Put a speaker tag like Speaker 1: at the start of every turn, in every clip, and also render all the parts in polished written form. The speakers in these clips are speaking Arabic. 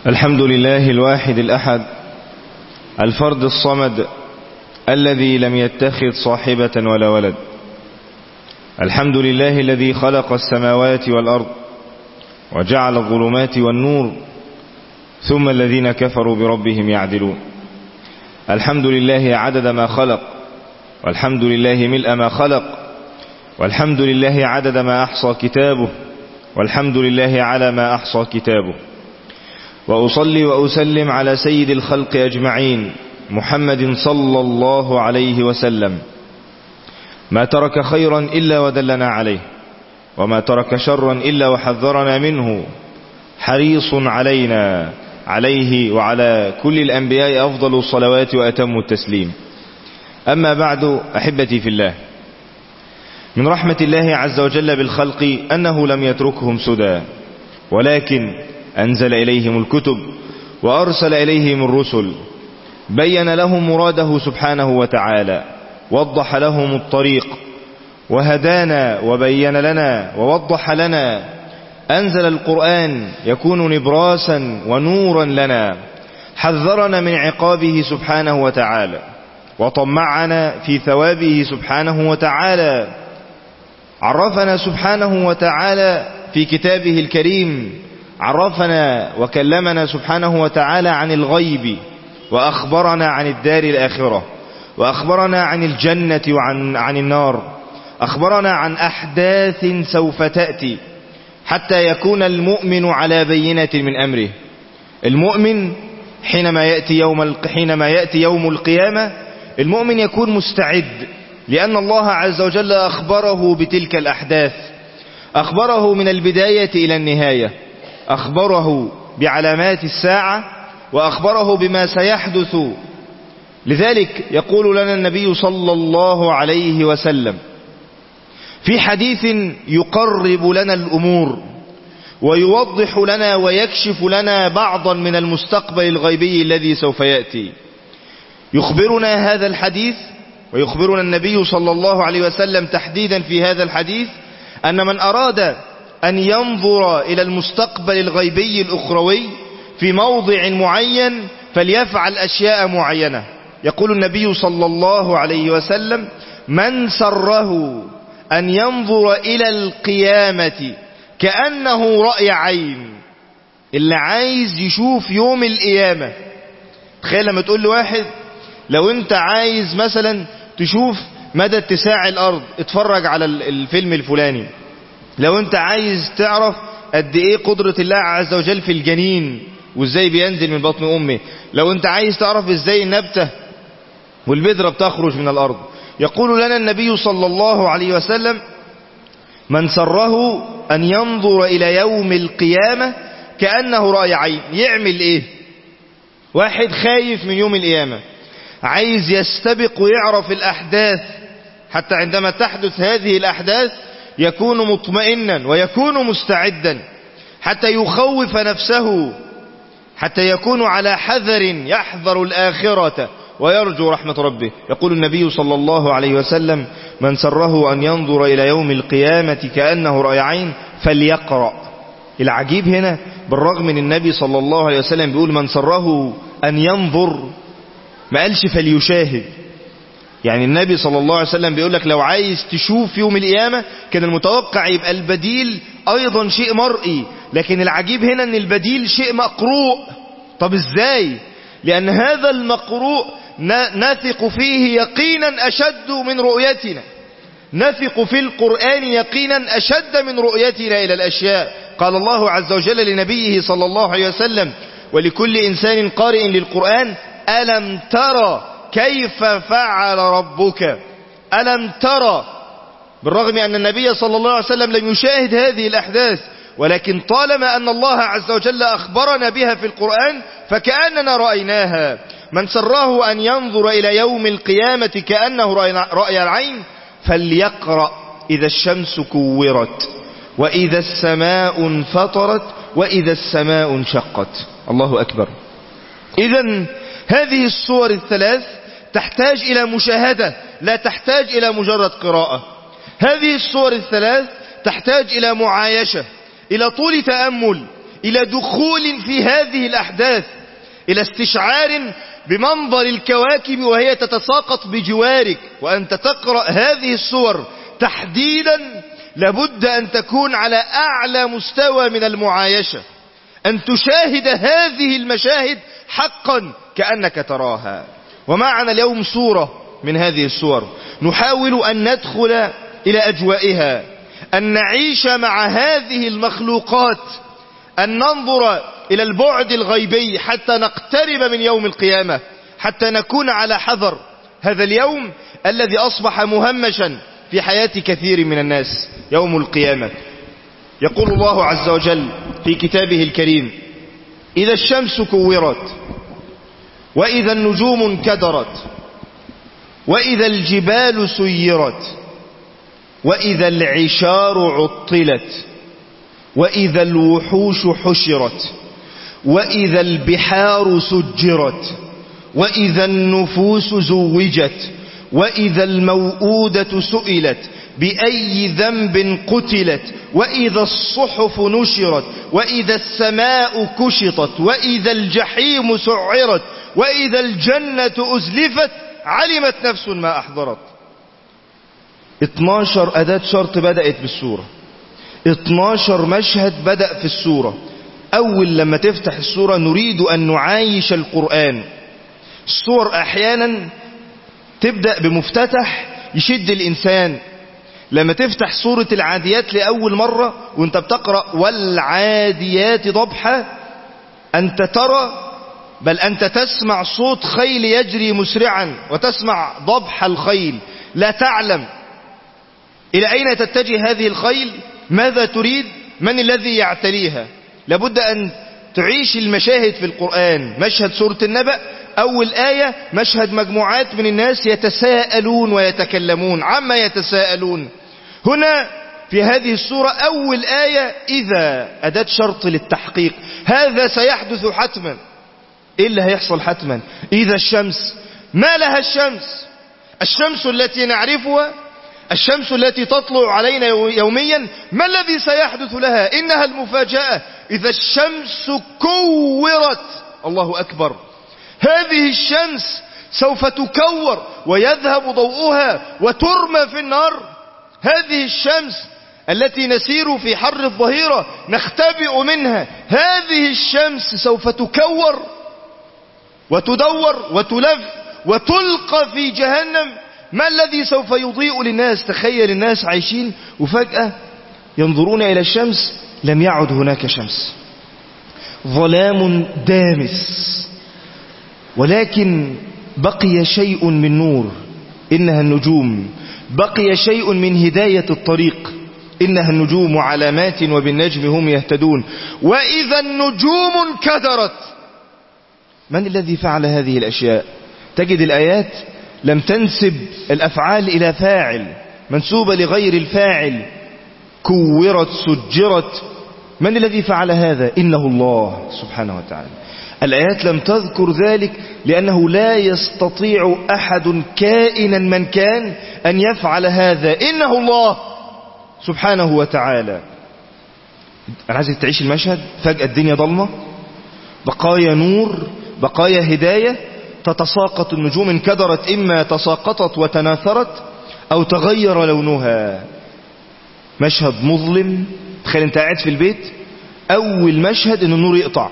Speaker 1: الحمد لله الواحد الأحد الفرد الصمد الذي لم يتخذ صاحبة ولا ولد. الحمد لله الذي خلق السماوات والأرض وجعل الظلمات والنور ثم الذين كفروا بربهم يعدلون. الحمد لله عدد ما خلق، والحمد لله ملء ما خلق، والحمد لله عدد ما أحصى كتابه، والحمد لله على ما أحصى كتابه. وأصلي وأسلم على سيد الخلق أجمعين محمد صلى الله عليه وسلم، ما ترك خيرا إلا ودلنا عليه، وما ترك شرا إلا وحذرنا منه، حريص علينا عليه وعلى كل الأنبياء أفضل الصلوات وأتم التسليم. أما بعد، أحبتي في الله، من رحمة الله عز وجل بالخلق أنه لم يتركهم سدى، ولكن أنزل إليهم الكتب وأرسل إليهم الرسل، بين لهم مراده سبحانه وتعالى، وضح لهم الطريق، وهدانا وبين لنا ووضح لنا. أنزل القرآن يكون نبراسا ونورا لنا، حذرنا من عقابه سبحانه وتعالى، وطمعنا في ثوابه سبحانه وتعالى. عرفنا سبحانه وتعالى في كتابه الكريم، عرفنا وكلمنا سبحانه وتعالى عن الغيب، وأخبرنا عن الدار الآخرة، وأخبرنا عن الجنة وعن النار، أخبرنا عن أحداث سوف تأتي حتى يكون المؤمن على بينة من أمره. المؤمن حينما يأتي يوم القيامة، المؤمن يكون مستعد، لأن الله عز وجل أخبره بتلك الأحداث، أخبره من البداية إلى النهاية، أخبره بعلامات الساعة، وأخبره بما سيحدث. لذلك يقول لنا النبي صلى الله عليه وسلم في حديث يقرب لنا الأمور، ويوضح لنا ويكشف لنا بعضا من المستقبل الغيبي الذي سوف يأتي. يخبرنا هذا الحديث، ويخبرنا النبي صلى الله عليه وسلم تحديدا في هذا الحديث، أن من أراد أن ينظر إلى المستقبل الغيبي الأخروي في موضع معين فليفعل أشياء معينة. يقول النبي صلى الله عليه وسلم: من سره أن ينظر إلى القيامة كأنه رأي عين. اللي عايز يشوف يوم القيامة، تخيل لما تقول لواحد: لو انت عايز مثلا تشوف مدى اتساع الأرض، اتفرج على الفيلم الفلاني. لو انت عايز تعرف قد ايه قدرة الله عز وجل في الجنين وازاي بينزل من بطن امه، لو انت عايز تعرف ازاي النبتة والبذرة بتخرج من الأرض، يقول لنا النبي صلى الله عليه وسلم: من سره أن ينظر إلى يوم القيامة كأنه رأي عين. يعمل ايه؟ واحد خايف من يوم القيامة، عايز يستبق ويعرف الأحداث، حتى عندما تحدث هذه الأحداث يكون مطمئنا ويكون مستعدا، حتى يخوف نفسه، حتى يكون على حذر، يحذر الآخرة ويرجو رحمة ربه. يقول النبي صلى الله عليه وسلم: من سره أن ينظر إلى يوم القيامة كأنه رأي عين فليقرأ. العجيب هنا، بالرغم من النبي صلى الله عليه وسلم بيقول من سره أن ينظر، ما قالش فليشاهد. يعني النبي صلى الله عليه وسلم بيقول لك لو عايز تشوف يوم القيامة كان المتوقع يبقى البديل أيضا شيء مرئي، لكن العجيب هنا أن البديل شيء مقروء. طب إزاي؟ لأن هذا المقروء نثق فيه يقينا أشد من رؤيتنا، نثق في القرآن يقينا أشد من رؤيتنا إلى الأشياء. قال الله عز وجل لنبيه صلى الله عليه وسلم ولكل إنسان قارئ للقرآن: ألم ترى كيف فعل ربك؟ ألم ترى؟ بالرغم أن النبي صلى الله عليه وسلم لم يشاهد هذه الأحداث، ولكن طالما أن الله عز وجل أخبرنا بها في القرآن فكأننا رأيناها. من سره أن ينظر إلى يوم القيامة كأنه رأي العين فليقرأ: إذا الشمس كورت، وإذا السماء انفطرت، وإذا السماء انشقت. الله أكبر. إذن هذه الصور الثلاث تحتاج إلى مشاهدة، لا تحتاج إلى مجرد قراءة. هذه الصور الثلاث تحتاج إلى معايشة، إلى طول تأمل، إلى دخول في هذه الأحداث، إلى استشعار بمنظر الكواكب وهي تتساقط بجوارك، وأنت تقرأ هذه الصور تحديدا لابد أن تكون على أعلى مستوى من المعايشة، أن تشاهد هذه المشاهد حقا كأنك تراها. ومعنا اليوم صورة من هذه الصور، نحاول أن ندخل إلى أجوائها، أن نعيش مع هذه المخلوقات، أن ننظر إلى البعد الغيبي حتى نقترب من يوم القيامة، حتى نكون على حذر هذا اليوم الذي أصبح مهمشا في حياة كثير من الناس، يوم القيامة. يقول الله عز وجل في كتابه الكريم: إذا الشمس كورت، وإذا النجوم انكدرت، وإذا الجبال سيرت، وإذا العشار عطلت، وإذا الوحوش حشرت، وإذا البحار سجرت، وإذا النفوس زوجت، وإذا الموءودة سئلت بأي ذنب قتلت، وإذا الصحف نشرت، وإذا السماء كشطت، وإذا الجحيم سعرت، وإذا الجنة أزلفت، علمت نفس ما أحضرت. 12 أداة شرط بدأت بالسورة، 12 مشهد بدأ في السورة. أول لما تفتح السورة نريد أن نعايش القرآن. السور أحيانا تبدأ بمفتتح يشد الإنسان. لما تفتح سورة العاديات لأول مرة وانت بتقرأ والعاديات ضبحا، أنت ترى بل أنت تسمع صوت خيل يجري مسرعا، وتسمع ضبح الخيل، لا تعلم إلى أين تتجه هذه الخيل، ماذا تريد، من الذي يعتليها. لابد أن تعيش المشاهد في القرآن. مشهد سورة النبأ أول آية، مشهد مجموعات من الناس يتساءلون ويتكلمون. عما يتساءلون؟ هنا في هذه السورة أول آية إذا، أداة شرط للتحقيق، هذا سيحدث حتما. إيه اللي هيحصل حتما؟ إذا الشمس، ما لها الشمس؟ الشمس التي نعرفها، الشمس التي تطلع علينا يوميا، ما الذي سيحدث لها؟ إنها المفاجأة. إذا الشمس كورت، الله أكبر، هذه الشمس سوف تكور ويذهب ضوءها وترمى في النار. هذه الشمس التي نسير في حر الظهيرة نختبئ منها، هذه الشمس سوف تكور وتدور وتلف وتلقى في جهنم. ما الذي سوف يضيء للناس؟ تخيل الناس عايشين وفجأة ينظرون إلى الشمس، لم يعد هناك شمس، ظلام دامس، ولكن بقي شيء من نور، إنها النجوم. بقي شيء من هداية الطريق، إنها النجوم علامات وبالنجم هم يهتدون. وإذا النجوم انكدرت، من الذي فعل هذه الأشياء؟ تجد الآيات لم تنسب الأفعال إلى فاعل، منسوبة لغير الفاعل. كورت، سجرت، من الذي فعل هذا؟ إنه الله سبحانه وتعالى. الآيات لم تذكر ذلك لأنه لا يستطيع أحد كائنا من كان أن يفعل هذا، إنه الله سبحانه وتعالى. أنا عايزك تعيش المشهد. فجأة الدنيا ضلمة، بقايا نور، بقايا هداية، تتساقط النجوم، انكدرت، إما تساقطت وتناثرت أو تغير لونها. مشهد مظلم. تخيل انت قاعد في البيت، أول مشهد إن النور يقطع،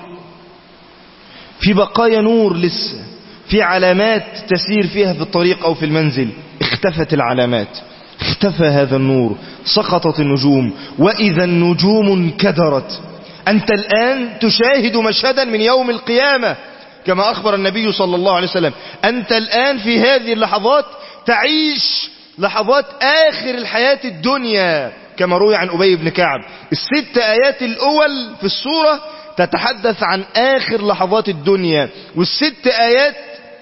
Speaker 1: في بقايا نور لسه، في علامات تسير فيها في الطريق أو في المنزل، اختفت العلامات، اختفى هذا النور، سقطت النجوم. وإذا النجوم انكدرت. أنت الآن تشاهد مشهدا من يوم القيامة كما أخبر النبي صلى الله عليه وسلم. أنت الآن في هذه اللحظات تعيش لحظات آخر الحياة الدنيا كما روي عن أبي بن كعب. 6 آيات الأول في السورة تتحدث عن آخر لحظات الدنيا، والست آيات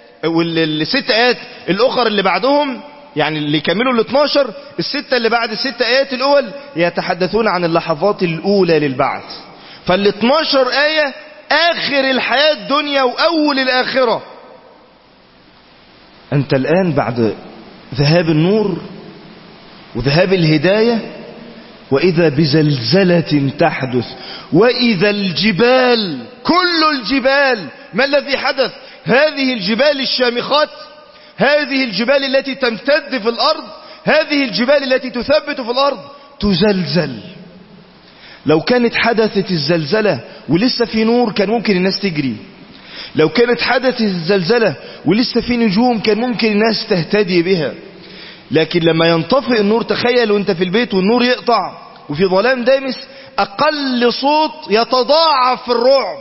Speaker 1: الأخر اللي بعدهم، يعني اللي يكملوا 12، الستة اللي بعد ال6 آيات الأول يتحدثون عن اللحظات الأولى للبعث. فال12 آية آخر الحياة الدنيا وأول الآخرة. أنت الآن بعد ذهاب النور وذهاب الهداية وإذا بزلزلة تحدث، وإذا الجبال، كل الجبال. ما الذي حدث؟ هذه الجبال الشامخات، هذه الجبال التي تمتد في الأرض، هذه الجبال التي تثبت في الأرض تزلزل. لو كانت حدثت الزلزلة ولسه في نور كان ممكن الناس تجري. لو كانت حدثت الزلزلة ولسه في نجوم كان ممكن الناس تهتدي بها. لكن لما ينطفئ النور، تخيل وانت في البيت والنور يقطع وفي ظلام دامس، أقل صوت يتضاعف في الرعب،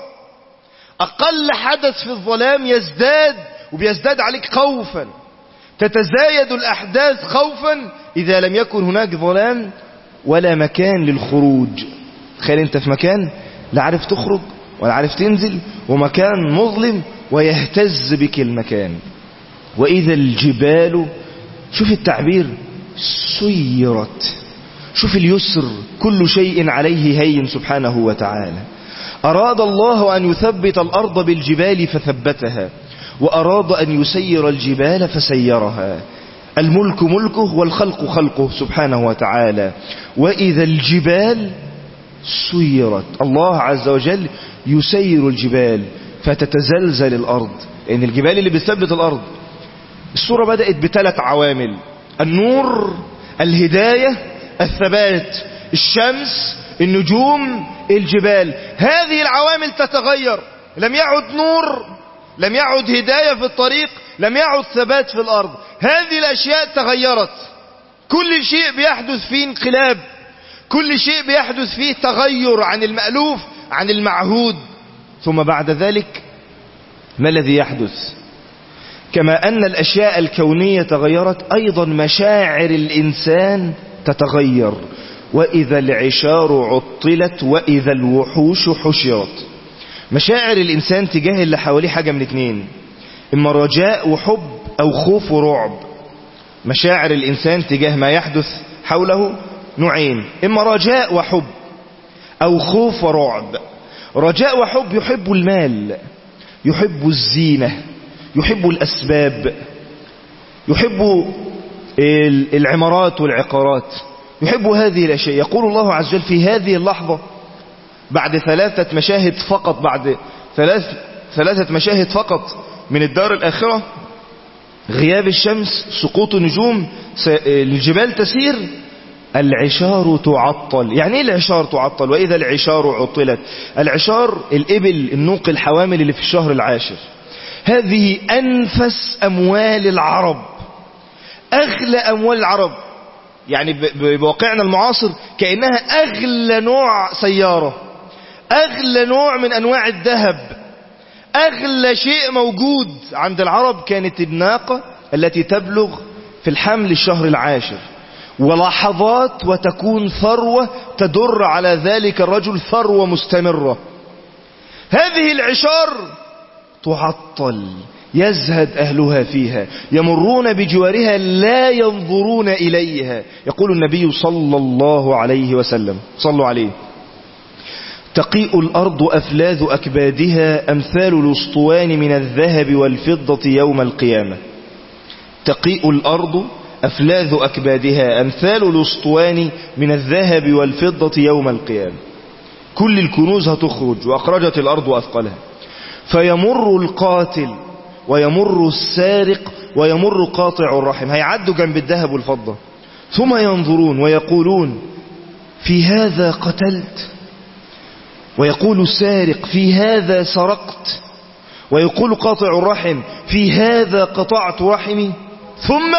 Speaker 1: أقل حدث في الظلام يزداد، وبيزداد عليك خوفا، تتزايد الأحداث خوفا إذا لم يكن هناك ظلام ولا مكان للخروج. تخيل انت في مكان لا عارف تخرج ولا عارف تنزل، ومكان مظلم ويهتز بك المكان. وإذا الجبال، شوف التعبير، سيرت، شوف اليسر، كل شيء عليه هين سبحانه وتعالى. أراد الله أن يثبت الأرض بالجبال فثبتها، وأراد أن يسير الجبال فسيرها. الملك ملكه والخلق خلقه سبحانه وتعالى. وإذا الجبال سيرت، الله عز وجل يسير الجبال فتتزلزل الأرض، لأن الجبال اللي بتثبت الأرض. السورة بدأت بثلاث عوامل: النور، الهداية، الثبات. الشمس، النجوم، الجبال. هذه العوامل تتغير، لم يعد نور، لم يعد هداية في الطريق، لم يعد ثبات في الأرض. هذه الأشياء تغيرت. كل شيء بيحدث فيه انقلاب، كل شيء بيحدث فيه تغير عن المألوف، عن المعهود. ثم بعد ذلك ما الذي يحدث؟ كما أن الأشياء الكونية تغيرت، أيضا مشاعر الإنسان تتغير. وإذا العشار عطلت، وإذا الوحوش حشرت. مشاعر الإنسان تجاه اللي حواليه حاجة من اتنين: إما رجاء وحب، أو خوف ورعب. مشاعر الإنسان تجاه ما يحدث حوله نوعين: إما رجاء وحب، أو خوف ورعب. رجاء وحب، يحب المال، يحب الزينة، يحب الأسباب، يحب العمارات والعقارات، يحب هذه الأشياء. يقول الله عز وجل في هذه اللحظة بعد ثلاثة مشاهد فقط، بعد ثلاثة مشاهد فقط من الدار الآخرة: غياب الشمس، سقوط النجوم، الجبال تسير، العشار تعطل. يعني ايه العشار تعطل؟ وإذا العشار عطلت. العشار الإبل، النوق الحوامل اللي في الشهر العاشر. هذه أنفس أموال العرب، أغلى أموال العرب. يعني بواقعنا المعاصر كأنها أغلى نوع سيارة، أغلى نوع من أنواع الذهب، أغلى شيء موجود عند العرب كانت الناقة التي تبلغ في الحمل الشهر العاشر، ولحظات وتكون ثروة تدر على ذلك الرجل، ثروة مستمرة. هذه العشار تعطل، يزهد أهلها فيها، يمرون بجوارها لا ينظرون إليها. يقول النبي صلى الله عليه وسلم، صلوا عليه: تقيء الأرض أفلاذ أكبادها أمثال الأسطوان من الذهب والفضة يوم القيامة. تقيء الأرض أفلاذ أكبادها أمثال الأسطوان من الذهب والفضة يوم القيامة. كل الكنوز هتخرج، وأخرجت الأرض أثقلها. فيمر القاتل، ويمر السارق، ويمر قاطع الرحم، هيعدوا جنب الذهب والفضة، ثم ينظرون ويقولون: في هذا قتلت؟ ويقول السارق: في هذا سرقت؟ ويقول قاطع الرحم: في هذا قطعت رحمي؟ ثم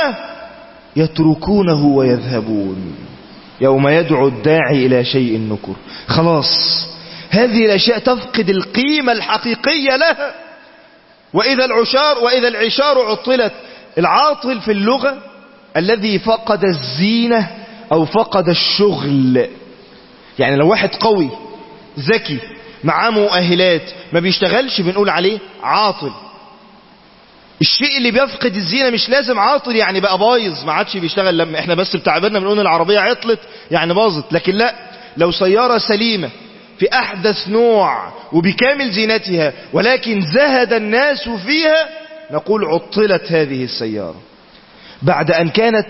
Speaker 1: يتركونه ويذهبون. يوم يدعو الداعي إلى شيء نكر. خلاص هذه الأشياء تفقد القيمة الحقيقية لها. وإذا العشار عطلت. العاطل في اللغة الذي فقد الزينة أو فقد الشغل. يعني لو واحد قوي ذكي معاه مؤهلات ما بيشتغلش بنقول عليه عاطل. الشيء اللي بيفقد الزينة مش لازم عاطل يعني بقى بايظ ما عادش بيشتغل. لما احنا بس بتعبيرنا بنقول العربية عطلت يعني باظت، لكن لا، لو سيارة سليمة في أحدث نوع وبكامل زينتها ولكن زهد الناس فيها نقول عطلت هذه السيارة. بعد أن كانت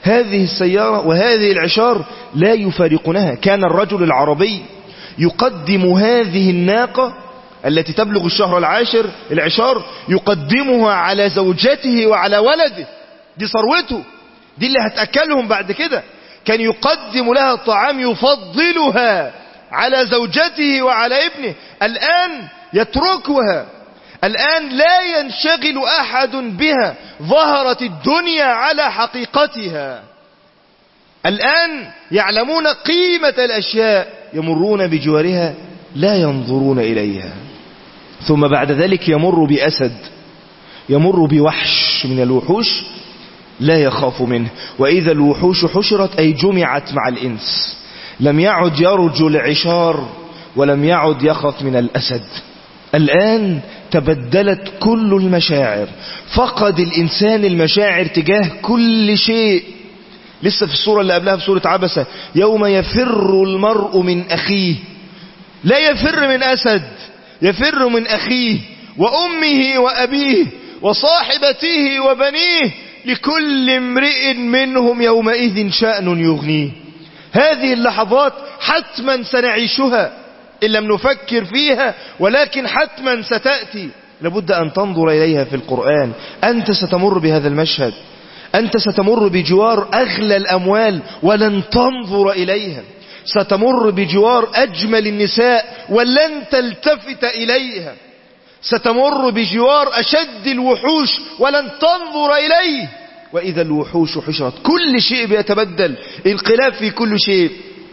Speaker 1: هذه السيارة وهذه العشار لا يفارقونها. كان الرجل العربي يقدم هذه الناقة التي تبلغ الشهر العاشر العشار، يقدمها على زوجته وعلى ولده، دي ثروته، دي اللي هتأكلهم بعد كده. كان يقدم لها الطعام يفضلها على زوجته وعلى ابنه. الآن يتركها، الآن لا ينشغل أحد بها، ظهرت الدنيا على حقيقتها. الآن يعلمون قيمة الأشياء، يمرون بجوارها لا ينظرون إليها. ثم بعد ذلك يمر بأسد، يمر بوحش من الوحوش لا يخاف منه. وإذا الوحوش حشرت أي جمعت مع الإنس، لم يعد يرجو العشار ولم يعد يخاف من الأسد. الآن تبدلت كل المشاعر، فقد الإنسان المشاعر تجاه كل شيء. لسه في السورة اللي قبلها في سورة عبسة، يوم يفر المرء من أخيه، لا يفر من أسد، يفر من أخيه وأمه وأبيه وصاحبته وبنيه، لكل امرئ منهم يومئذ شأن يغنيه. هذه اللحظات حتما سنعيشها إن لم نفكر فيها، ولكن حتما ستأتي، لابد أن تنظر إليها في القرآن. أنت ستمر بهذا المشهد، أنت ستمر بجوار أغلى الأموال ولن تنظر إليها، ستمر بجوار أجمل النساء ولن تلتفت إليها، ستمر بجوار أشد الوحوش ولن تنظر إليه. وإذا الوحوش حشرت، كل شيء بيتبدل، انقلاب في كل شيء.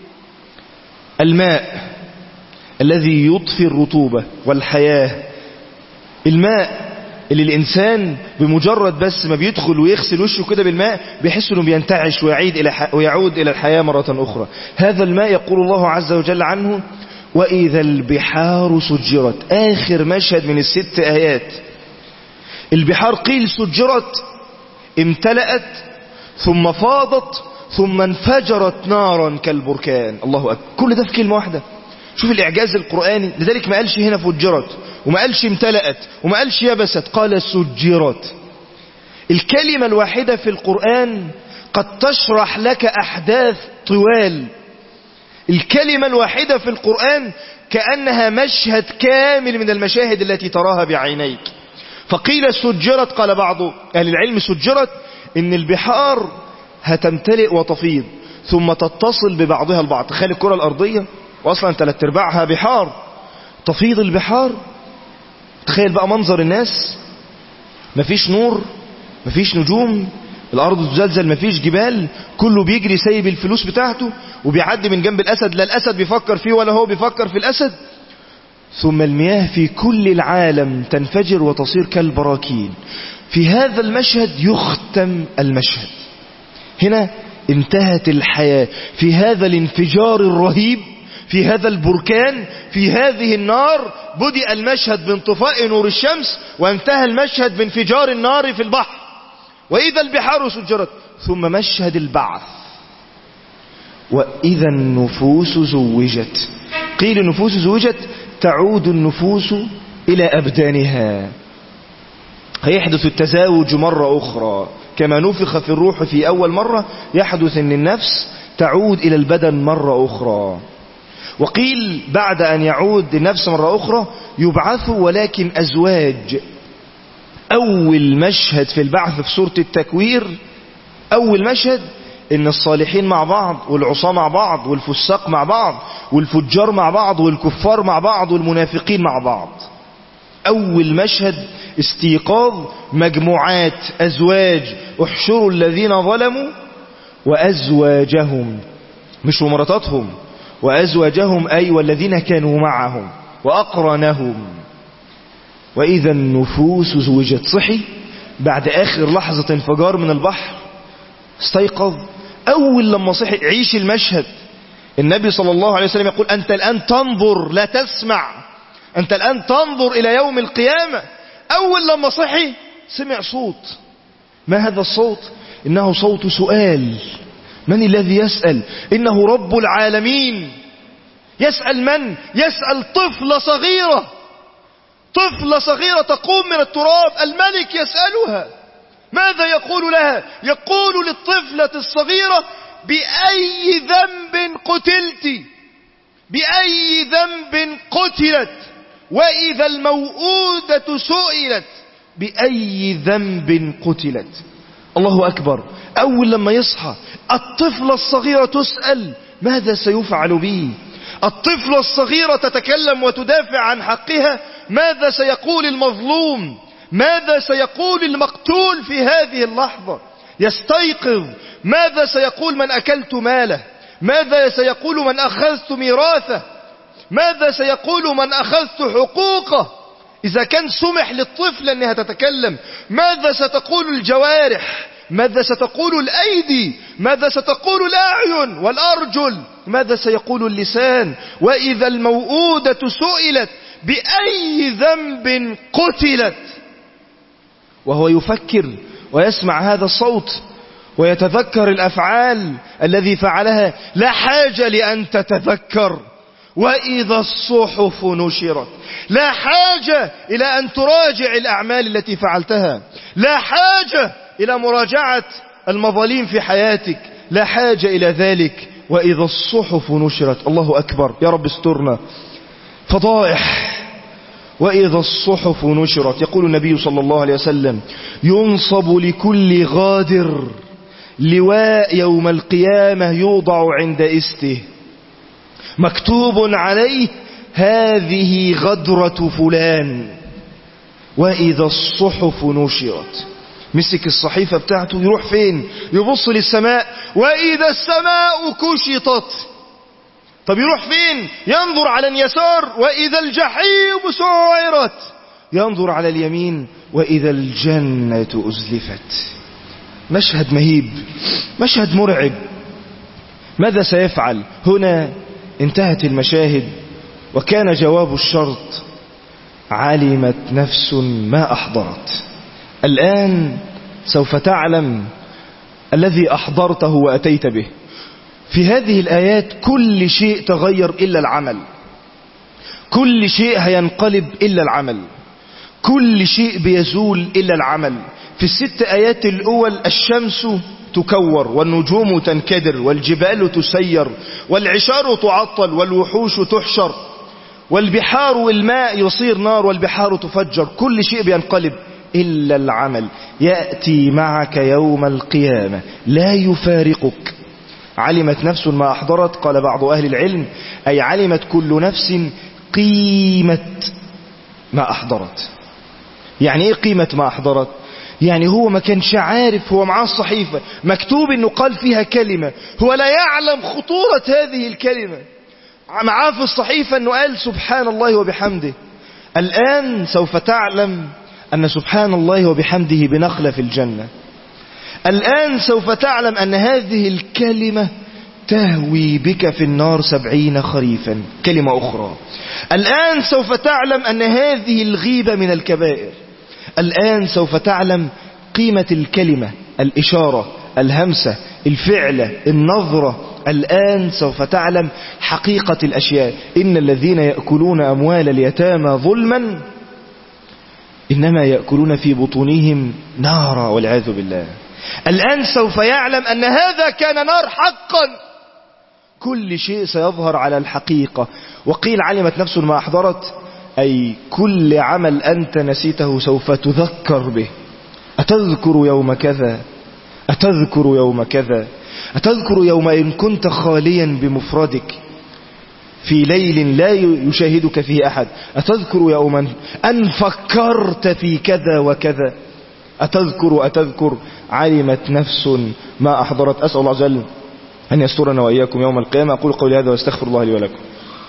Speaker 1: الماء الذي يطفي الرطوبة والحياة، الماء اللي الإنسان بمجرد بس ما بيدخل ويغسل وشه كده بالماء بيحس انه بينتعش ويعود إلى الحياة مرة أخرى. هذا الماء يقول الله عز وجل عنه: وإذا البحار سجرت. آخر مشهد من الست آيات، البحار قيل سجرت، امتلأت ثم فاضت ثم انفجرت نارا كالبركان. الله أكبر، كل ده في كلمة واحدة. شوف الإعجاز القرآني. لذلك ما قالش هنا فجرت، وما قالش امتلأت، وما قالش يبست، قال سجرت. الكلمة الواحدة في القرآن قد تشرح لك أحداث طوال. الكلمة الواحدة في القرآن كأنها مشهد كامل من المشاهد التي تراها بعينيك. فقيل سجرت، قال بعض أهل العلم سجرت إن البحار هتمتلئ وتفيض ثم تتصل ببعضها البعض. تخيل الكرة الأرضية وأصلا 3/4 بحار، تفيض البحار. تخيل بقى منظر الناس، مفيش نور، مفيش نجوم، الأرض تزلزل، مفيش جبال، كله بيجري سايب الفلوس بتاعته وبيعدي من جنب الأسد، لا الأسد بيفكر فيه ولا هو بيفكر في الأسد. ثم المياه في كل العالم تنفجر وتصير كالبراكين. في هذا المشهد يختم المشهد، هنا انتهت الحياة. في هذا الانفجار الرهيب، في هذا البركان، في هذه النار، بدأ المشهد بانطفاء نور الشمس، وانتهى المشهد بانفجار النار في البحر. وإذا البحار سجرت. ثم مشهد البعث، وإذا النفوس زوجت. قيل النفوس زوجت، تعود النفوس إلى أبدانها، هيحدث التزاوج مرة أخرى. كما نفخ في الروح في أول مرة، يحدث أن النفس تعود إلى البدن مرة أخرى. وقيل بعد أن يعود النفس مرة أخرى يبعث ولكن أزواج. أول مشهد في البعث في سورة التكوير، أول مشهد إن الصالحين مع بعض والعصاة مع بعض والفساق مع بعض والفجار مع بعض والكفار مع بعض والمنافقين مع بعض. أول مشهد استيقاظ مجموعات، أزواج. احشروا الذين ظلموا وأزواجهم، مش ومراتاتهم، وأزواجهم أي والذين كانوا معهم وأقرنهم. وإذا النفوس زوجت. صحي بعد آخر لحظة انفجار من البحر، استيقظ. أول لما صحي، عيش المشهد. النبي صلى الله عليه وسلم يقول: أنت الآن تنظر لا تسمع، أنت الآن تنظر إلى يوم القيامة. أول لما صحي سمع صوت. ما هذا الصوت؟ إنه صوت سؤال. من الذي يسأل؟ إنه رب العالمين. يسأل من؟ يسأل طفلة صغيرة، طفلة صغيرة تقوم من التراب، الملك يسألها.
Speaker 2: ماذا يقول لها؟ يقول للطفلة الصغيرة: بأي ذنب قتلت؟ بأي ذنب قتلت؟ وإذا الموءودة سئلت بأي ذنب قتلت؟ الله أكبر. أول لما يصحى الطفلة الصغيرة تسأل ماذا سيفعل بي؟ الطفلة الصغيرة تتكلم وتدافع عن حقها. ماذا سيقول المظلوم؟ ماذا سيقول المقتول في هذه اللحظة؟ يستيقظ. ماذا سيقول من أكلت ماله؟ ماذا سيقول من أخذت ميراثه؟ ماذا سيقول من أخذت حقوقه؟ إذا كان سمح للطفل أنها تتكلم، ماذا ستقول الجوارح؟ ماذا ستقول الأيدي؟ ماذا ستقول الأعين والأرجل؟ ماذا سيقول اللسان؟ وإذا الموءودة سئلت بأي ذنب قتلت؟ وهو يفكر ويسمع هذا الصوت ويتذكر الأفعال الذي فعلها، لا حاجة لأن تتذكر. وإذا الصحف نشرت، لا حاجة إلى أن تراجع الأعمال التي فعلتها، لا حاجة إلى مراجعة المظالم في حياتك، لا حاجة إلى ذلك. وإذا الصحف نشرت، الله أكبر، يا رب استرنا، فضائح. وإذا الصحف نشرت، يقول النبي صلى الله عليه وسلم: ينصب لكل غادر لواء يوم القيامة يوضع عند إسته، مكتوب عليه: هذه غدرة فلان. وإذا الصحف نشرت، مسك الصحيفة بتاعته، يروح فين؟ يبص للسماء: وإذا السماء كشطت. طب يروح فين؟ ينظر على اليسار: وإذا الجحيم سعرت. ينظر على اليمين: وإذا الجنة أزلفت. مشهد مهيب، مشهد مرعب. ماذا سيفعل؟ هنا انتهت المشاهد، وكان جواب الشرط: علمت نفس ما أحضرت. الآن سوف تعلم الذي أحضرته وأتيت به. في هذه الآيات كل شيء تغير إلا العمل، كل شيء هينقلب إلا العمل، كل شيء بيزول إلا العمل. في الست آيات الأول الشمس تكور، والنجوم تنكدر، والجبال تسير، والعشار تعطل، والوحوش تحشر، والبحار والماء يصير نار، والبحار تفجر. كل شيء بينقلب إلا العمل. يأتي معك يوم القيامة لا يفارقك. علمت نفس ما أحضرت، قال بعض أهل العلم أي علمت كل نفس قيمة ما أحضرت. يعني إيه قيمة ما أحضرت؟ يعني هو ما كانش عارف، هو معاه الصحيفة مكتوب إنه قال فيها كلمة، هو لا يعلم خطورة هذه الكلمة. معاه في الصحيفة إنه قال سبحان الله وبحمده. الآن سوف تعلم أن سبحان الله وبحمده بنخلة في الجنة. الآن سوف تعلم أن هذه الكلمة تهوي بك في النار 70 خريفا. كلمة أخرى. الآن سوف تعلم أن هذه الغيبة من الكبائر. الآن سوف تعلم قيمة الكلمة، الإشارة، الهمسة، الفعل، النظرة. الآن سوف تعلم حقيقة الأشياء. إن الذين يأكلون أموال اليتامى ظلما إنما يأكلون في بطونهم نارا والعياذ بالله. الآن سوف يعلم أن هذا كان نار حقا. كل شيء سيظهر على الحقيقة. وقيل علمت نفس ما أحضرت، أي كل عمل أنت نسيته سوف تذكر به. أتذكر يوم كذا؟ أتذكر يوم كذا؟ أتذكر يوم إن كنت خاليا بمفردك في ليل لا يشاهدك فيه أحد؟ أتذكر يوما أن فكرت في كذا وكذا؟ أتذكر؟ علمت نفس ما أحضرت. أسأل الله عز وجل أن يسترنا وإياكم يوم القيامة. أقول قولي هذا واستغفر الله لي ولكم.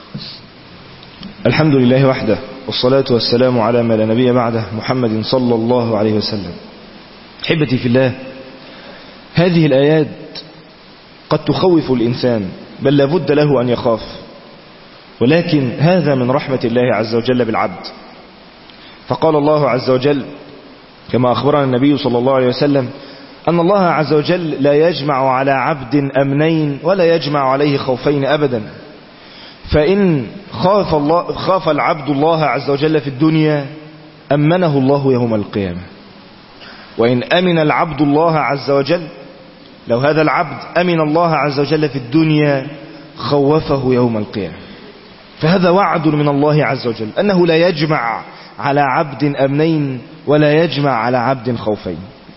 Speaker 2: الحمد لله وحده، والصلاة والسلام على ما لا نبي بعده، محمد صلى الله عليه وسلم. حبتي في الله، هذه الآيات قد تخوف الإنسان، بل لابد له أن يخاف، ولكن هذا من رحمة الله عز وجل بالعبد. فقال الله عز وجل كما أخبرنا النبي صلى الله عليه وسلم أن الله عز وجل لا يجمع على عبد أمنين ولا يجمع عليه خوفين أبدا. فإن خاف العبد الله عز وجل في الدنيا أمنه الله يوم القيامة.
Speaker 1: وإن أمن العبد الله عز وجل، لو هذا العبد أمن الله عز وجل في الدنيا خوفه يوم القيامة. فهذا وعد من الله عز وجل أنه لا يجمع على عبد أمنين ولا يجمع على عبد خوفين.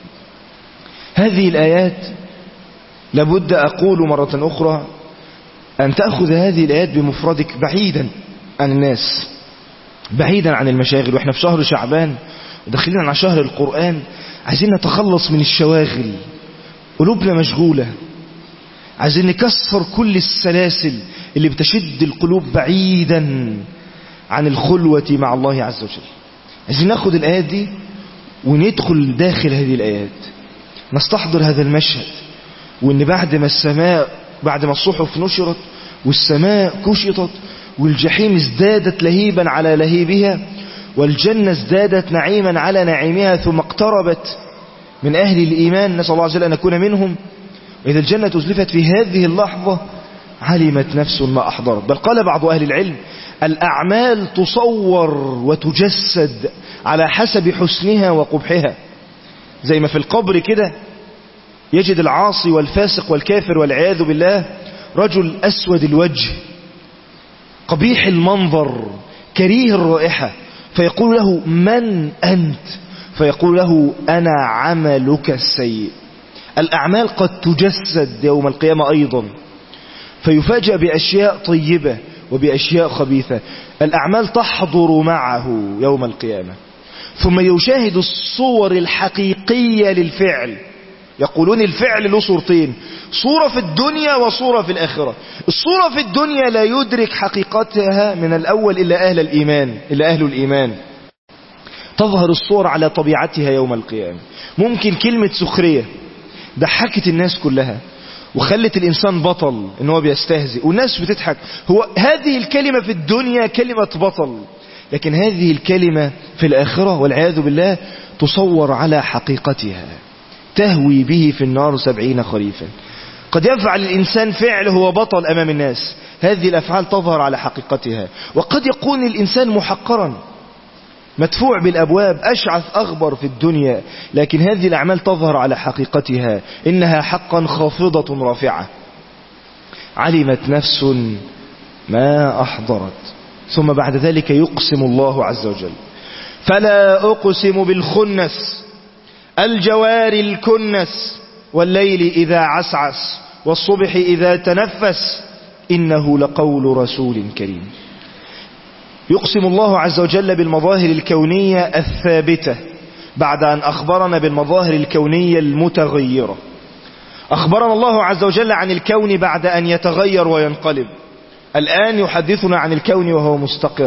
Speaker 1: هذه الآيات لابد أقول مرة أخرى أن تأخذ هذه الآيات بمفردك بعيدا عن الناس، بعيدا عن المشاغل. وإحنا في شهر شعبان وداخلين على شهر القرآن، عايزين نتخلص من الشواغل، قلوبنا مشغولة، عايزين نكسر كل السلاسل اللي بتشد القلوب بعيدا عن الخلوة مع الله عز وجل. عايزين ناخد الآيات دي وندخل داخل هذه الآيات، نستحضر هذا المشهد، وإن بعد ما الصحف نشرت والسماء كشطت والجحيم ازدادت لهيبا على لهيبها والجنة ازدادت نعيما على نعيمها، ثم اقتربت من أهل الإيمان، نسأل الله عز وجل أن نكون منهم. وإذا الجنة أزلفت في هذه اللحظة علمت نفس ما أحضرت. بل قال بعض أهل العلم الأعمال تصور وتجسد على حسب حسنها وقبحها. زي ما في القبر كده يجد العاصي والفاسق والكافر والعياذ بالله رجل أسود الوجه قبيح المنظر كريه الرائحة، فيقول له من أنت؟ فيقول له أنا عملك السيء. الأعمال قد تجسد يوم القيامة أيضا، فيفاجأ بأشياء طيبة وبأشياء خبيثة. الأعمال تحضر معه يوم القيامة، ثم يشاهد الصور الحقيقية للفعل. يقولون الفعل له صورتين، صورة في الدنيا وصورة في الآخرة. الصورة في الدنيا لا يدرك حقيقتها من الأول إلا أهل الإيمان. تظهر الصور على طبيعتها يوم القيامة. ممكن كلمة سخرية ضحكت الناس كلها وخلت الإنسان بطل، إن هو بيستهزئ والناس بتضحك. هذه الكلمة في الدنيا كلمة بطل، لكن هذه الكلمة في الآخرة والعياذ بالله تصور على حقيقتها، تهوي به في النار 70 خريفا. قد يفعل الإنسان فعل هو بطل أمام الناس، هذه الأفعال تظهر على حقيقتها. وقد يكون الإنسان محقرا مدفوع بالأبواب أشعث أغبر في الدنيا، لكن هذه الأعمال تظهر على حقيقتها، إنها حقا خافضة رافعة. علمت نفس ما أحضرت. ثم بعد ذلك يقسم الله عز وجل فلا أقسم بالخنس الجوار الكنس والليل إذا عسعس والصبح إذا تنفس إنه لقول رسول كريم. يقسم الله عز وجل بالمظاهر الكونية الثابتة بعد أن أخبرنا بالمظاهر الكونية المتغيرة. أخبرنا الله عز وجل عن الكون بعد أن يتغير وينقلب، الآن يحدثنا عن الكون وهو مستقر.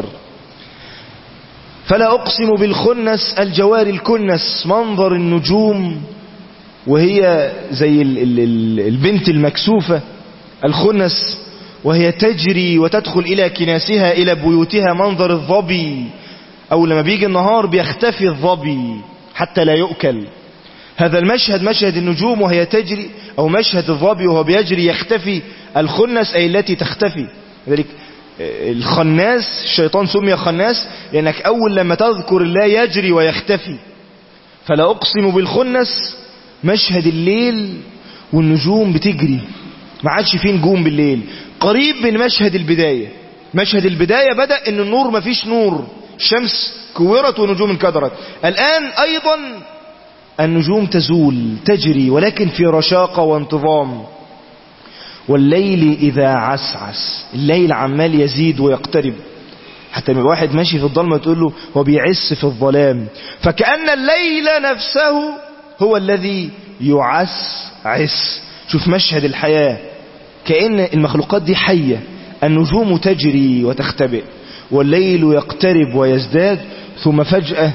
Speaker 1: فلا أقسم بالخنس الجوار الكنس، منظر النجوم وهي زي البنت المكسوفة الخنس، وهي تجري وتدخل إلى كناسها إلى بيوتها. منظر الظبي، أو لما بيجي النهار بيختفي الظبي حتى لا يؤكل. هذا المشهد مشهد النجوم وهي تجري، أو مشهد الظبي وهو بيجري يختفي الخنس، أي التي تختفي. لذلك الخناس الشيطان سمي خناس لأنك أول لما تذكر الله يجري ويختفي. فلا أقسم بالخنس مشهد الليل والنجوم بتجري، ما عادش فيه نجوم بالليل، قريب من مشهد البداية. مشهد البداية بدأ ان النور ما فيش نور، الشمس كورت ونجوم انكدرت. الآن أيضا النجوم تزول تجري ولكن في رشاقة وانتظام. والليل إذا عسعس، الليل عمال يزيد ويقترب، حتى لما واحد ماشي في الظلمة تقول له هو بيعس في الظلام. فكأن الليل نفسه هو الذي يعسعس. شوف مشهد الحياة، كأن المخلوقات دي حية، النجوم تجري وتختبئ والليل يقترب ويزداد، ثم فجأة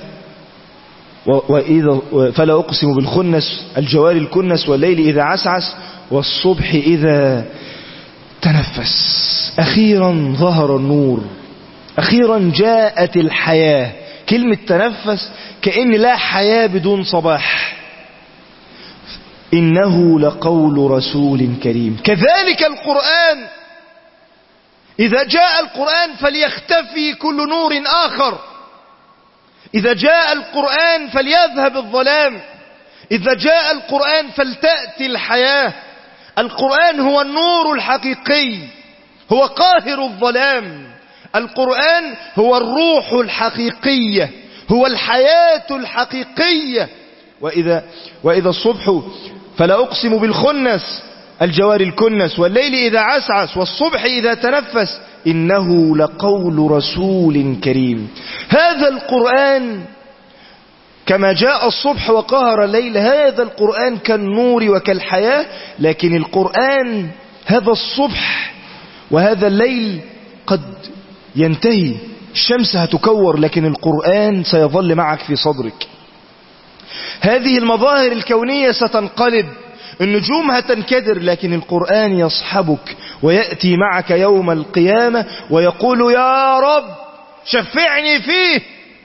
Speaker 1: فلا أقسم بالخنس الجوار الكنس والليل إذا عسعس والصبح إذا تنفس. أخيرا ظهر النور، أخيرا جاءت الحياة. كلمة تنفس كأن لا حياة بدون صباح. إنه لقول رسول كريم. كذلك القرآن، إذا جاء القرآن فليختفي كل نور آخر، إذا جاء القرآن فليذهب الظلام.
Speaker 2: إذا جاء القرآن فلتأتي الحياة. القرآن هو النور الحقيقي، هو قاهر الظلام. القرآن هو الروح الحقيقية، هو الحياة الحقيقية. وإذا الصبح فلا أقسم بالخنس الجوار الكنس، والليل إذا عسعس، والصبح إذا تنفس، إنه لقول رسول كريم. هذا القرآن كما جاء الصبح وقهر الليل، هذا القرآن كالنور وكالحياة. لكن القرآن هذا الصبح وهذا الليل قد ينتهي، الشمس هتكور، لكن القرآن سيظل معك في صدرك. هذه المظاهر الكونية ستنقلب، النجوم هتنكدر، لكن القرآن يصحبك ويأتي معك يوم القيامة ويقول يا رب شفعني فيه.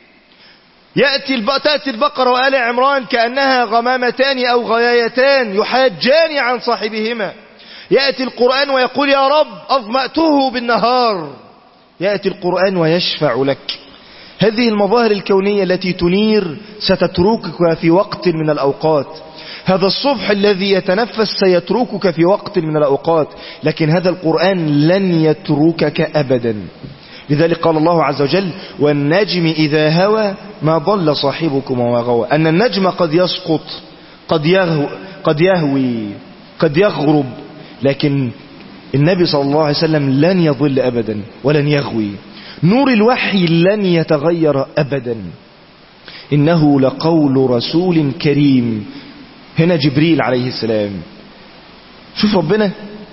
Speaker 2: تأتي البقرة وآل عمران كأنها غمامتان أو غيايتان يحاجان عن صاحبهما. يأتي القرآن ويقول يا رب أظمأته بالنهار. يأتي القرآن ويشفع لك. هذه المظاهر الكونية التي تنير ستتركك في وقت من الأوقات. هذا الصبح الذي يتنفس سيتركك في وقت من الأوقات، لكن هذا القرآن لن يتركك أبدا. لذلك قال الله عز وجل والنجم إذا هوى ما ضل صاحبكم وما غوى. أن النجم قد يسقط، قد يهوي، قد يغرب، لكن النبي صلى الله عليه وسلم لن يضل أبدا ولن يغوي. نور الوحي لن يتغير أبدا. إنه لقول رسول كريم. هنا جبريل عليه السلام. شوف ربنا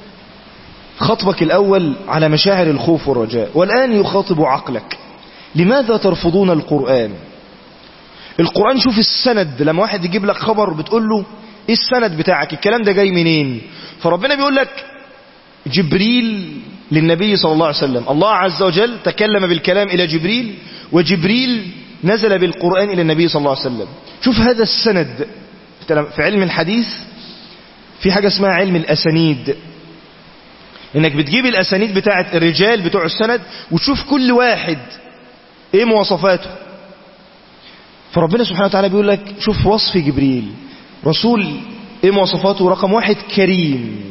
Speaker 2: خطبك الأول على مشاعر الخوف والرجاء، والآن يخاطب عقلك. لماذا ترفضون القرآن؟ القرآن شوف السند، لما واحد يجيب لك خبر بتقول له ايه السند بتاعك، الكلام ده جاي منين؟ فربنا بيقول لك جبريل للنبي صلى الله عليه وسلم. الله عز وجل تكلم بالكلام إلى جبريل، وجبريل نزل بالقرآن إلى النبي صلى الله عليه وسلم. شوف هذا السند. في علم الحديث في حاجة اسمها علم الأسانيد، انك بتجيب الأسانيد بتاعة الرجال بتوع السند وتشوف كل واحد ايه مواصفاته. فربنا سبحانه وتعالى بيقول لك شوف وصف جبريل رسول ايه مواصفاته. رقم 1 كريم،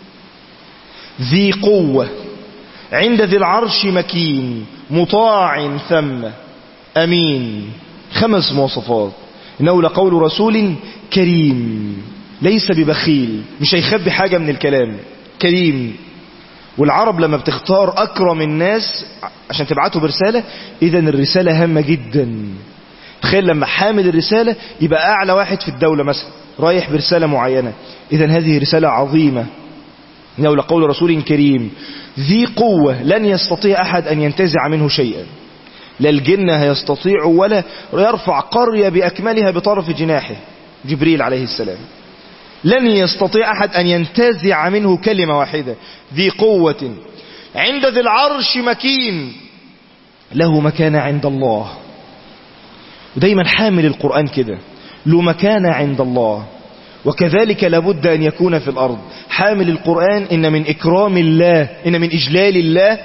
Speaker 2: ذي قوة، عند ذي العرش مكين، مطاع ثم أمين. 5 مواصفات. إنه لقول رسول كريم، ليس ببخيل، مش هيخبي حاجة من الكلام، كريم. والعرب لما بتختار أكرم الناس عشان تبعته برسالة، إذن الرسالة هامة جدا. تخيل لما حامل الرسالة يبقى أعلى واحد في الدولة مثلا رايح برسالة معينة، إذن هذه رسالة عظيمة. إنه لقول رسول كريم ذي قوة، لن يستطيع أحد أن ينتزع منه شيئا، لا الجن هيستطيع ولا يرفع قرية بأكملها بطرف جناحه. جبريل عليه السلام لن يستطيع أحد أن ينتزع منه كلمة واحدة. ذي قوة عند ذي العرش مكين، له مكانة عند الله. ودايما حامل القرآن كده له مكانة عند الله. وكذلك لابد أن يكون في الأرض حامل القرآن. إن من إكرام الله، إن من إجلال الله،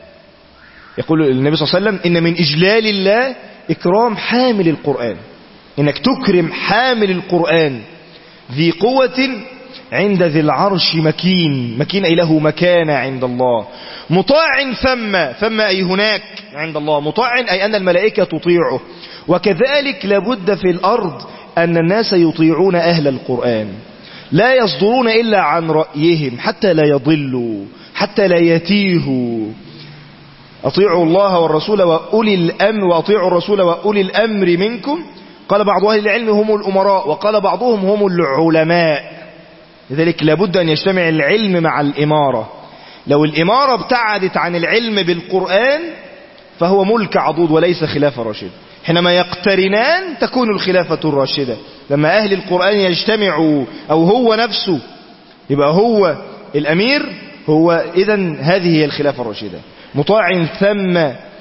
Speaker 2: يقول النبي صلى الله عليه وسلم إن من إجلال الله إكرام حامل القرآن، إنك تكرم حامل القرآن. ذي قوة عند ذي العرش مكين، مكين أي له مكانة عند الله. مطاع ثم أي هناك عند الله. مطاع أي أن الملائكة تطيعه. وكذلك لابد في الأرض أن الناس يطيعون أهل القرآن، لا يصدرون إلا عن رأيهم حتى لا يضلوا، حتى لا يتيهوا. أطيعوا الله والرسول وأولي الأمر، وأطيعوا الرسول وأولي الأمر منكم. قال بعض أهل العلم هم الأمراء، وقال بعضهم هم العلماء. لذلك لابد أن يجتمع العلم مع الإمارة. لو الإمارة ابتعدت عن العلم بالقرآن فهو ملك عضوض وليس خلافة راشدة. حينما يقترنان تكون الخلافة الراشدة. لما أهل القرآن يجتمعوا أو هو نفسه يبقى هو الأمير، هو إذن هذه هي الخلافة الراشدة. مطاع ثم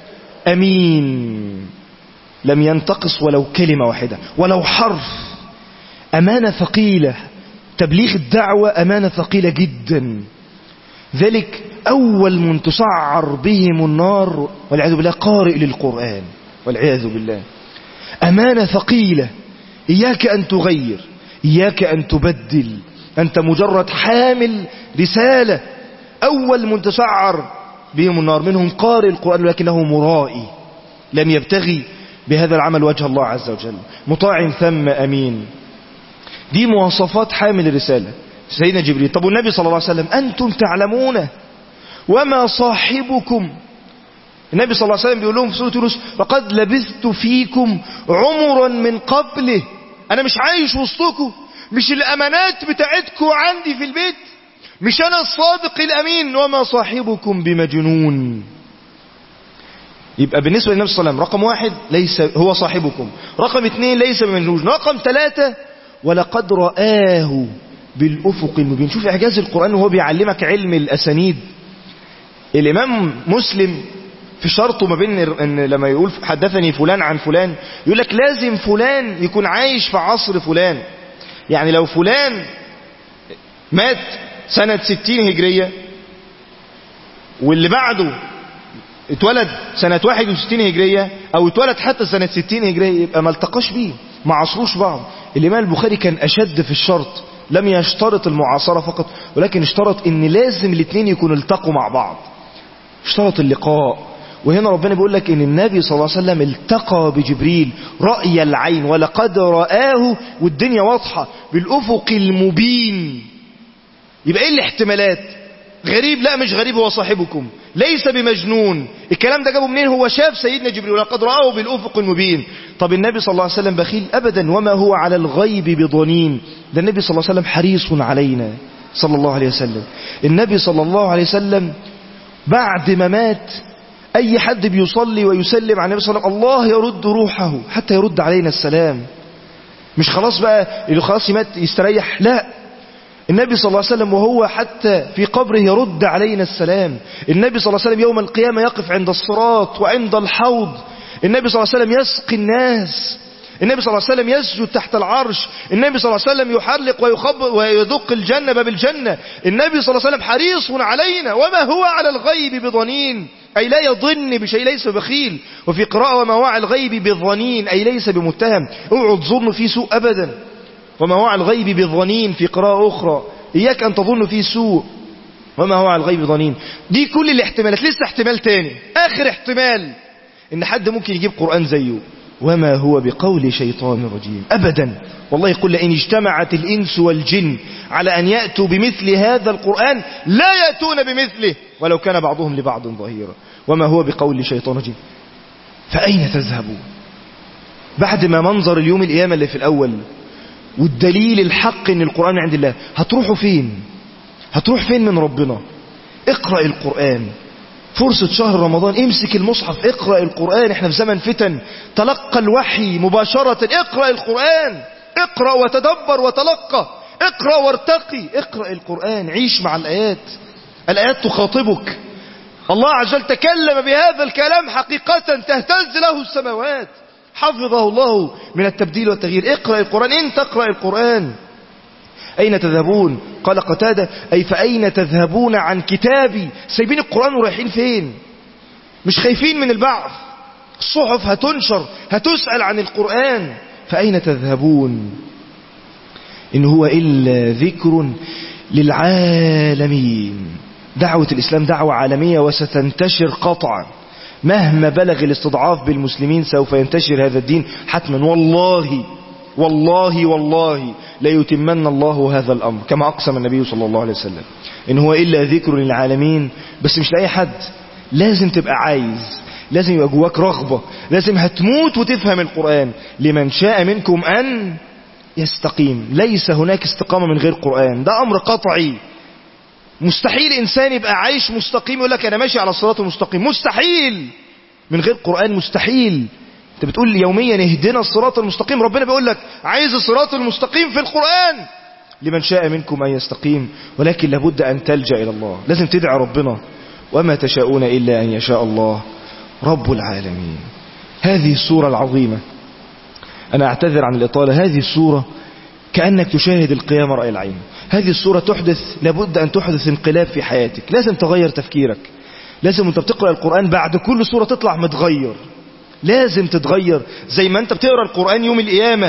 Speaker 2: أمين، لم ينتقص ولو كلمة واحدة ولو حرف. أمانة ثقيلة. تبليغ الدعوة أمانة ثقيلة جدا. ذلك أول من تسعر بهم النار والعياذ بالله قارئ للقرآن والعياذ بالله. أمانة ثقيلة. إياك أن تغير، إياك أن تبدل، أنت مجرد حامل رسالة. أول من تسعر بهم النار منهم قارئ القرآن ولكنه مرائي، لم يبتغي بهذا العمل وجه الله عز وجل، مطاع ثم أمين. دي مواصفات حامل الرسالة سيدنا جبريل. طب والنبي صلى الله عليه وسلم أنتم تعلمون وما صاحبكم. النبي صلى الله عليه وسلم بيقول لهم في سورة يونس فقد لبثت فيكم عمرا من قبله، أنا مش عايش وسطكم، مش الأمانات بتاعتكم عندي في البيت، مش أنا الصادق الأمين، وما صاحبكم بمجنون. يبقى بالنسبة للنبي صلى الله عليه وسلم رقم 1 ليس هو صاحبكم، رقم 2 ليس بمجنون، رقم 3 ولقد رآه بالأفق المبين. شوف إعجاز القرآن وهو بيعلمك علم الأسانيد. الإمام مسلم في شرطه ما بين إن لما يقول حدثني فلان عن فلان يقول لك لازم فلان يكون عايش في عصر فلان. يعني لو فلان مات سنة 60 هجرية واللي بعده اتولد سنة 61 هجرية او اتولد حتى سنة 60 هجرية يبقى ما التقاش بيه، ما عصروش بعض. الإمام البخاري كان أشد في الشرط، لم يشترط المعاصرة فقط ولكن اشترط ان لازم الاثنين يكونوا التقوا مع بعض، اشترط اللقاء. وهنا ربنا بيقول لك ان النبي صلى الله عليه وسلم التقى بجبريل رأي العين، ولقد رآه والدنيا واضحة بالأفق المبين. يبقى ايه الاحتمالات؟ غريب؟ لا مش غريب، هو صاحبكم، ليس بمجنون. الكلام ده جابه منين؟ هو شاف سيدنا جبريل ولقد رآه بالأفق المبين. طب النبي صلى الله عليه وسلم بخيل؟ أبدا، وما هو على الغيب بضنين. ده النبي صلى الله عليه وسلم حريص علينا صلى الله عليه وسلم. النبي صلى الله عليه وسلم بعد ما مات أي حد بيصلي ويسلم على النبي صلى الله عليه وسلم الله يرد روحه حتى يرد علينا السلام. مش خلاص بقى اللي خلاص يمات يستريح، لا، النبي صلى الله عليه وسلم وهو حتى في قبره يرد علينا السلام. النبي صلى الله عليه وسلم يوم القيامة يقف عند الصراط وعند الحوض. النبي صلى الله عليه وسلم يسقي الناس. النبي صلى الله عليه وسلم يسجد تحت العرش. النبي صلى الله عليه وسلم يحرق ويخبط ويدق الجنة باب الجنة. النبي صلى الله عليه وسلم حريص علينا، وما هو على الغيب بضنين، أي لا يظن بشيء، ليس بخيل. وفي قراءة وما هو على الغيب بظنين، أي ليس بمتهم، اوعوا تظنوا فيه سوء أبدا. وما هو على الغيب بظنين في قراءة أخرى، إياك أن تظن فيه سوء، وما هو على الغيب بظنين. دي كل الاحتمالات. لسه احتمال تاني، آخر احتمال، إن حد ممكن يجيب قرآن زيه، وما هو بقول شيطان رجيم أبدا. والله يقول لئن اجتمعت الإنس والجن على أن يأتوا بمثل هذا القرآن لا يأتون بمثله ولو كان بعضهم لبعض ظهيرا. وما هو بقول شيطان رجيم. فأين تذهبون بعد ما منظر اليوم القيامة اللي في الأول والدليل الحق ان القرآن عند الله؟ هتروحوا فين؟ هتروح فين من ربنا؟ اقرأ القرآن، فرصة شهر رمضان، امسك المصحف اقرأ القرآن. احنا في زمن فتن، تلقى الوحي مباشرة. اقرأ القرآن، اقرأ وتدبر وتلقى، اقرأ وارتقي، اقرأ القرآن، عيش مع الآيات. الآيات تخاطبك. الله عز وجل تكلم بهذا الكلام حقيقة تهتز له السماوات، حفظه الله من التبديل والتغيير. اقرأ القرآن، انت اقرأ القرآن. أين تذهبون؟ قال قتادة أي فأين تذهبون عن كتابي؟ سايبين القرآن ورايحين فين؟ مش خايفين من البعث؟ الصحف هتنشر، هتسأل عن القرآن. فأين تذهبون إن هو إلا ذكر للعالمين. دعوة الإسلام دعوة عالمية وستنتشر قطعا، مهما بلغ الاستضعاف بالمسلمين سوف ينتشر هذا الدين حتما. والله والله والله لا يتمن الله هذا الأمر كما أقسم النبي صلى الله عليه وسلم إن هو إلا ذكر للعالمين. بس مش لأي حد، لازم تبقى عايز، لازم يبقى جواك رغبة، لازم هتموت وتفهم القرآن. لمن شاء منكم أن يستقيم. ليس هناك استقامة من غير قرآن، ده أمر قطعي. مستحيل إنسان يبقى عايش مستقيم يقول لك أنا ماشي على الصراط المستقيم، مستحيل. من غير قرآن مستحيل. انت بتقول يوميا اهدنا الصراط المستقيم، ربنا بيقول لك عايز الصراط المستقيم في القرآن. لمن شاء منكم أن يستقيم، ولكن لابد أن تلجأ إلى الله، لازم تدعي ربنا. وما تشاءون إلا أن يشاء الله رب العالمين. هذه السورة العظيمة، أنا أعتذر عن الإطالة، هذه السورة كأنك تشاهد القيامة رأي العين. هذه السورة تحدث، لابد أن تحدث انقلاب في حياتك. لازم تغير تفكيرك، لازم أنت بتقرأ القرآن بعد كل سورة تطلع متغير، لازم تتغير. زي ما أنت بتقرأ القرآن يوم القيامة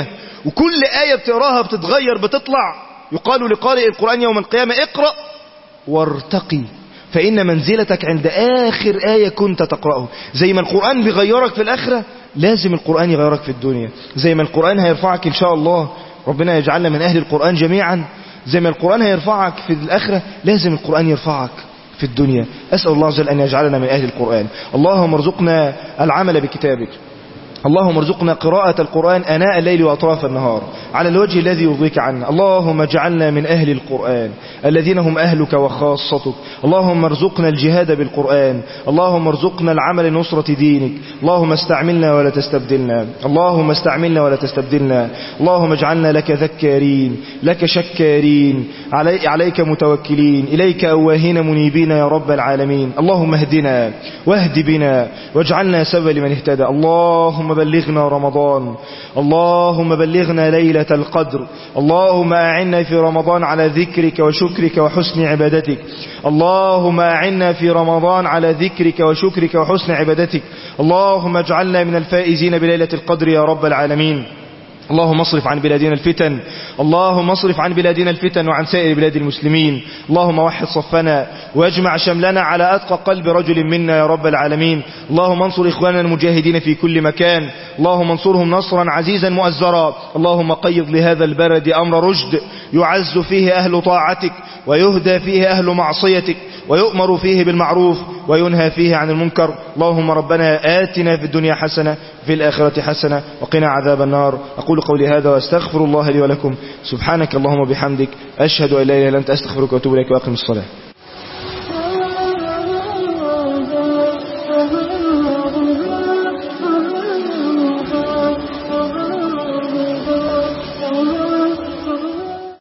Speaker 2: وكل آية بتقراها بتتغير بتطلع. يقال لقارئ القرآن يوم القيامة اقرأ وارتقي فإن منزلتك عند آخر آية كنت تقرأه. زي ما القرآن بيغيرك في الآخرة لازم القرآن يغيرك في الدنيا. زي ما القرآن هيرفعك إن شاء الله، ربنا يجعلنا من أهل القرآن جميعا، زي ما القرآن هيرفعك في الآخرة لازم القرآن يرفعك في الدنيا. أسأل الله عز وجل أن يجعلنا من أهل القرآن. اللهم ارزقنا العمل بكتابك، اللهم ارزقنا قراءة القرآن آناء الليل وأطراف النهار على الوجه الذي يرضيك عنا. اللهم اجعلنا من أهل القرآن الذين هم أهلك وخاصتك. اللهم ارزقنا الجهاد بالقرآن، اللهم ارزقنا العمل لنصرة دينك. اللهم استعملنا ولا تستبدلنا، اللهم استعملنا ولا تستبدلنا. اللهم اجعلنا لك ذكارين، لك شكارين، عليك متوكلين، إليك أواهين منيبين يا رب العالمين. اللهم اهدنا واهد بنا واجعلنا سببا لمن اهتدى. اللهم بلغنا رمضان، اللهم بلغنا ليلة القدر. اللهم أعنا في رمضان على ذكرك وشكرك وحسن عبادتك. اللهم أعنا في رمضان على ذكرك وشكرك وحسن عبادتك. اللهم اجعلنا من الفائزين بليلة القدر يا رب العالمين. اللهم اصرف عن بلادنا الفتن، اللهم اصرف عن بلادنا الفتن وعن سائر بلاد المسلمين. اللهم وحد صفنا واجمع شملنا على أتقى قلب رجل منا يا رب العالمين. اللهم انصر إخواننا المجاهدين في كل مكان، اللهم انصرهم نصرا عزيزا مؤزرا. اللهم قيض لهذا البلد أمر رشد يعز فيه أهل طاعتك ويهدى فيه أهل معصيتك ويؤمر فيه بالمعروف وينهى فيه عن المنكر. اللهم ربنا آتنا في الدنيا حسنة في الآخرة حسنة وقنا عذاب النار. أقول قولي هذا واستغفر الله لي ولكم. سبحانك اللهم وبحمدك أشهد أن لا إله إلا أنت أستغفرك وأتوب إليك وأقم الصلاة.